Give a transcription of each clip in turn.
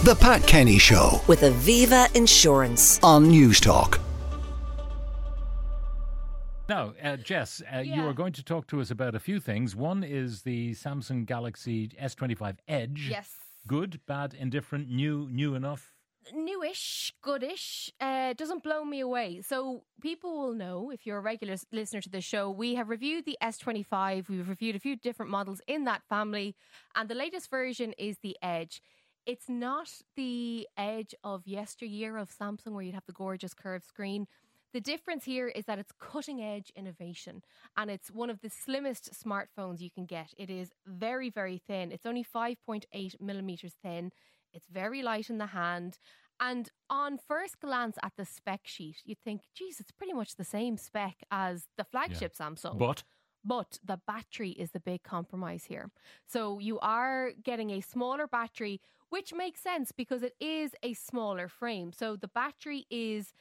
The Pat Kenny Show with Aviva Insurance on News Talk. Now, Jess, you are going to talk to us about a few things. One is the Samsung Galaxy S25 Edge. Yes. Good, bad, indifferent, new enough? Newish, goodish, doesn't blow me away. So people will know, if you're a regular listener to the show, we have reviewed the S25. We've reviewed a few different models in that family. And the latest version is the Edge. It's not the Edge of yesteryear of Samsung where you'd have the gorgeous curved screen. The difference here is that it's cutting edge innovation and it's one of the slimmest smartphones you can get. It is very, very thin. It's only 5.8 millimeters thin. It's very light in the hand. And on first glance at the spec sheet, you'd think, geez, it's pretty much the same spec as the flagship Samsung. But the battery is the big compromise here. So you are getting a smaller battery, which makes sense because it is a smaller frame. So the battery is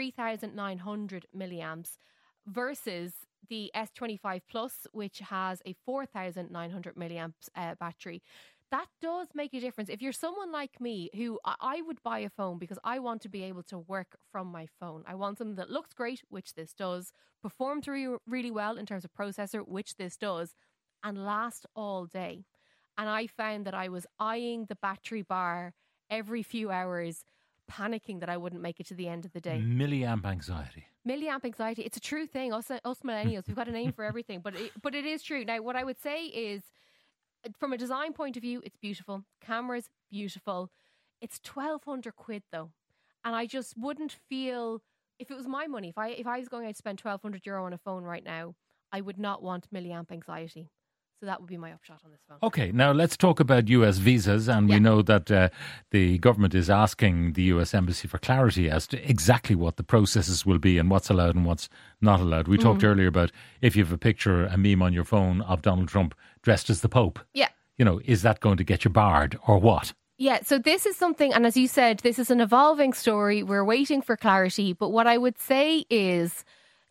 3,900 milliamps versus the S25 Plus, which has a 4,900 milliamps battery. That does make a difference. If you're someone like me who I would buy a phone because I want to be able to work from my phone. I want something that looks great, which this does, performs really well in terms of processor, which this does, and last all day. And I found that I was eyeing the battery bar every few hours, panicking that I wouldn't make it to the end of the day. Milliamp anxiety. Milliamp anxiety. It's a true thing. Us millennials, we've got a name for everything, but it is true. Now, what I would say is, from a design point of view, it's beautiful. Camera's beautiful. It's 1,200 quid though. And I just wouldn't feel, if it was my money, if I was going out to spend 1,200 euro on a phone right now, I would not want milliamp anxiety. So that would be my upshot on this phone. Okay, now let's talk about US visas. And we know that the government is asking the US Embassy for clarity as to exactly what the processes will be and what's allowed and what's not allowed. We talked earlier about if you have a picture, a meme on your phone of Donald Trump dressed as the Pope. Yeah. You know, is that going to get you barred or what? Yeah, so this is something, and as you said, this is an evolving story. We're waiting for clarity. But what I would say is,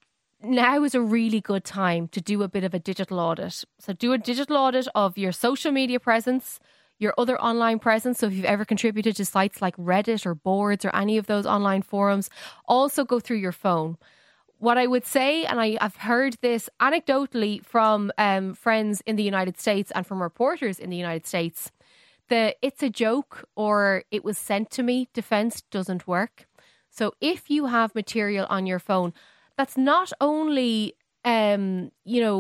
now is a really good time to do a bit of a digital audit. So do a digital audit of your social media presence, your other online presence. So if you've ever contributed to sites like Reddit or Boards or any of those online forums, also go through your phone. What I would say, and I've heard this anecdotally from friends in the United States and from reporters in the United States, the "it's a joke" or "it was sent to me" defense doesn't work. So if you have material on your phone that's not only, being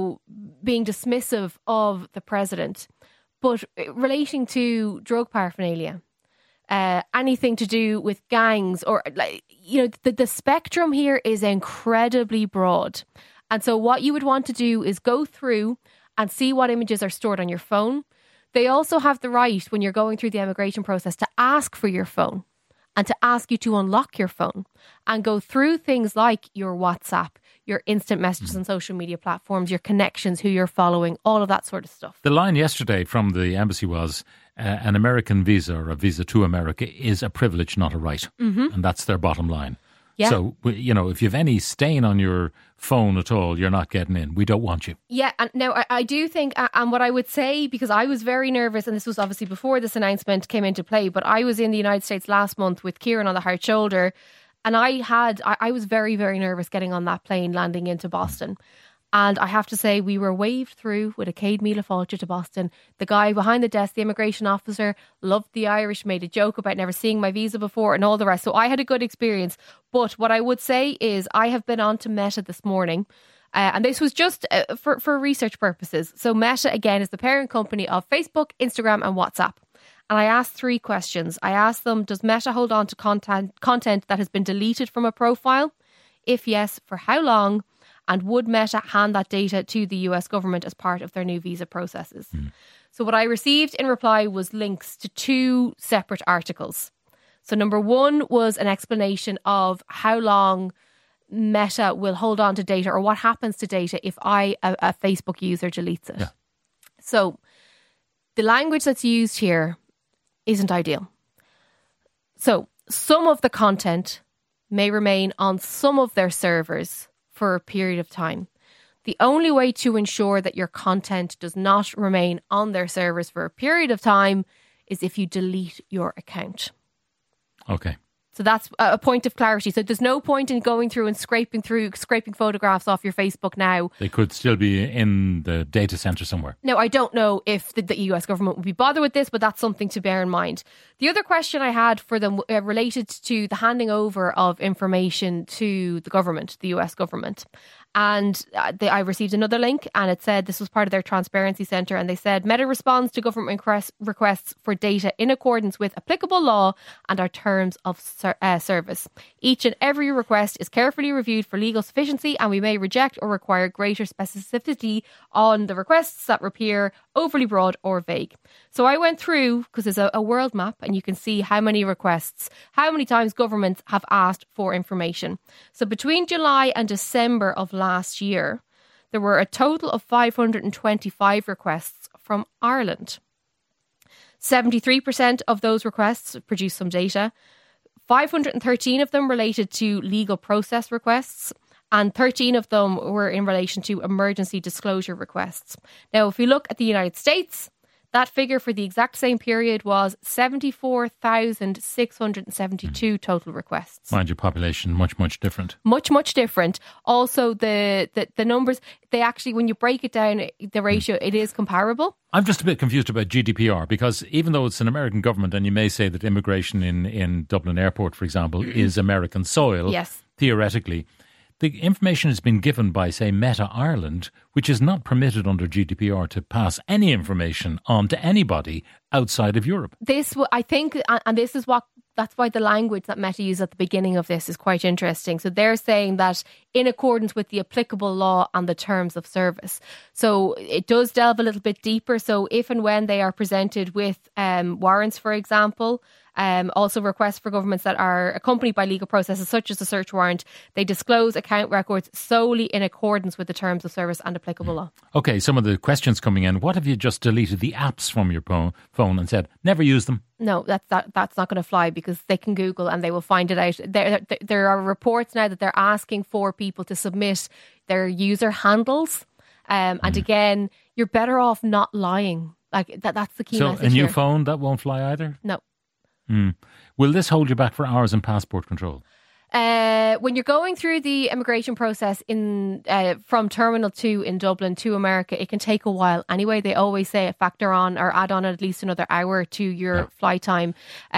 dismissive of the president, but relating to drug paraphernalia, anything to do with gangs, or the spectrum here is incredibly broad. And so what you would want to do is go through and see what images are stored on your phone. They also have the right, when you're going through the immigration process, to ask for your phone and to ask you to unlock your phone and go through things like your WhatsApp, your instant messages on social media platforms, your connections, who you're following, all of that sort of stuff. The line yesterday from the embassy was an American visa or a visa to America is a privilege, not a right. And that's their bottom line. Yeah. So, if you have any stain on your phone at all, you're not getting in. We don't want you. Yeah, and now I do think, and what I would say, because I was very nervous, and this was obviously before this announcement came into play, but I was in the United States last month with Kieran on the hard shoulder, and I was very, very nervous getting on that plane landing into Boston. And I have to say, we were waved through with a Céad Míle Fáilte to Boston. The guy behind the desk, the immigration officer, loved the Irish, made a joke about never seeing my visa before and all the rest. So I had a good experience. But what I would say is I have been on to Meta this morning. And this was just for research purposes. So Meta, again, is the parent company of Facebook, Instagram and WhatsApp. And I asked 3 questions. I asked them, does Meta hold on to content that has been deleted from a profile? If yes, for how long? And would Meta hand that data to the US government as part of their new visa processes? So what I received in reply was links to 2 separate articles. So number 1 was an explanation of how long Meta will hold on to data, or what happens to data if a Facebook user deletes it. Yeah. So the language that's used here isn't ideal. So some of the content may remain on some of their servers for a period of time. The only way to ensure that your content does not remain on their servers for a period of time is if you delete your account. Okay. So that's a point of clarity. So there's no point in going through and scraping photographs off your Facebook now. They could still be in the data centre somewhere. Now, I don't know if the US government would be bothered with this, but that's something to bear in mind. The other question I had for them related to the handing over of information to the government, the US government. And I received another link and it said this was part of their transparency centre. And they said Meta responds to government requests for data in accordance with applicable law and our terms of service. Each and every request is carefully reviewed for legal sufficiency, and we may reject or require greater specificity on the requests that appear overly broad or vague. So I went through, because there's a world map and you can see how many requests, how many times governments have asked for information. So between July and December of last year, there were a total of 525 requests from Ireland. 73% of those requests produced some data. 513 of them related to legal process requests, and 13 of them were in relation to emergency disclosure requests. Now, if we look at the United States, that figure for the exact same period was 74,672 total requests. Mind your population, much, much different. Much, much different. Also, the numbers, they actually, when you break it down, the ratio, it is comparable. I'm just a bit confused about GDPR, because even though it's an American government, and you may say that immigration in Dublin Airport, for example, is American soil, yes, theoretically, the information has been given by, say, Meta Ireland, which is not permitted under GDPR to pass any information on to anybody outside of Europe. This, I think, and this is that's why the language that Meta used at the beginning of this is quite interesting. So they're saying that in accordance with the applicable law and the terms of service. So it does delve a little bit deeper. So if and when they are presented with warrants, for example, also requests for governments that are accompanied by legal processes such as a search warrant, they disclose account records solely in accordance with the terms of service and applicable law. Okay, some of the questions coming in. What if you just deleted the apps from your phone and said, never use them? No, that's not going to fly, because they can Google and they will find it out. There are reports now that they're asking for people to submit their user handles. And again, you're better off not lying. Like that's the key message. So a new here. phone, that won't fly either? No. Will this hold you back for hours in passport control? When you're going through the immigration process from Terminal 2 in Dublin to America, it can take a while. Anyway, they always say factor on or add on at least another hour to your flight time.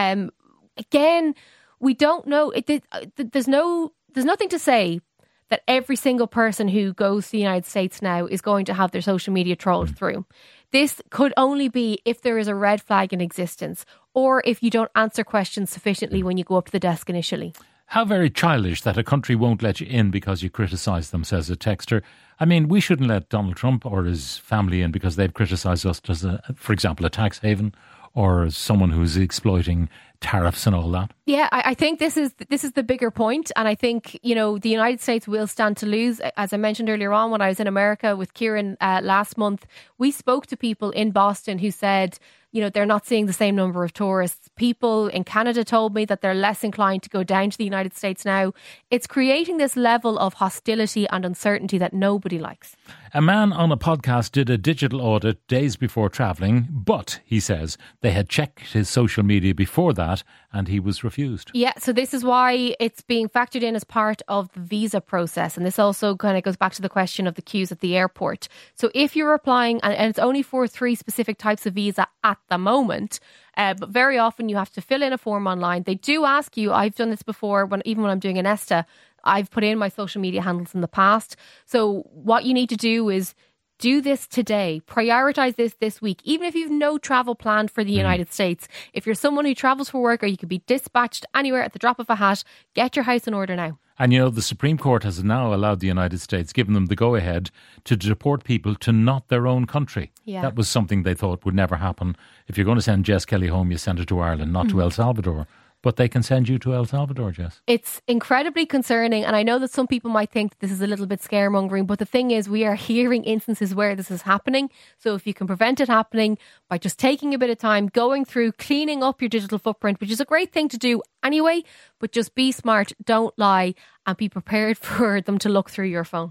Again, we don't know. There's nothing to say that every single person who goes to the United States now is going to have their social media trolled through. This could only be if there is a red flag in existence, or if you don't answer questions sufficiently when you go up to the desk initially. How very childish that a country won't let you in because you criticise them, says a texter. I mean, we shouldn't let Donald Trump or his family in because they've criticised us as, for example, a tax haven, or someone who's exploiting tariffs and all that. Yeah, I think this is the bigger point, and I think, you know, the United States will stand to lose. As I mentioned earlier on, when I was in America with Kieran last month, we spoke to people in Boston who said, you know, they're not seeing the same number of tourists. People in Canada told me that they're less inclined to go down to the United States now. It's creating this level of hostility and uncertainty that nobody likes. A man on a podcast did a digital audit days before travelling, but, he says, they had checked his social media before that and he was refused. Yeah, so this is why it's being factored in as part of the visa process. And this also kind of goes back to the question of the queues at the airport. So if you're applying, and it's only for 3 specific types of visa at the moment, but very often you have to fill in a form online. They do ask you, I've done this before, even when I'm doing an ESTA, I've put in my social media handles in the past. So what you need to do is do this today. Prioritize this week. Even if you've no travel planned for the United States, if you're someone who travels for work or you could be dispatched anywhere at the drop of a hat, get your house in order now. And, you know, the Supreme Court has now allowed the United States, given them the go-ahead to deport people to not their own country. Yeah. That was something they thought would never happen. If you're going to send Jess Kelly home, you send her to Ireland, not to El Salvador. But they can send you to El Salvador, Jess. It's incredibly concerning. And I know that some people might think this is a little bit scaremongering. But the thing is, we are hearing instances where this is happening. So if you can prevent it happening by just taking a bit of time, going through, cleaning up your digital footprint, which is a great thing to do anyway. But just be smart, don't lie, and be prepared for them to look through your phone.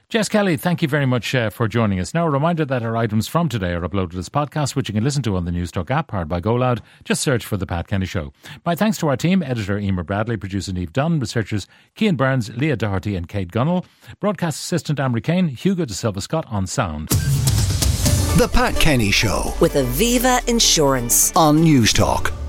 Jess Kelly, thank you very much for joining us. Now, a reminder that our items from today are uploaded as podcasts, which you can listen to on the Newstalk app, powered by GoLoud. Just search for The Pat Kenny Show. My thanks to our team, editor Emer Bradley, producer Niamh Dunn, researchers Cian Burns, Leah Doherty and Kate Gunnell, broadcast assistant Amrie Kane, Hugo De Silva Scott on sound. The Pat Kenny Show with Aviva Insurance on Newstalk.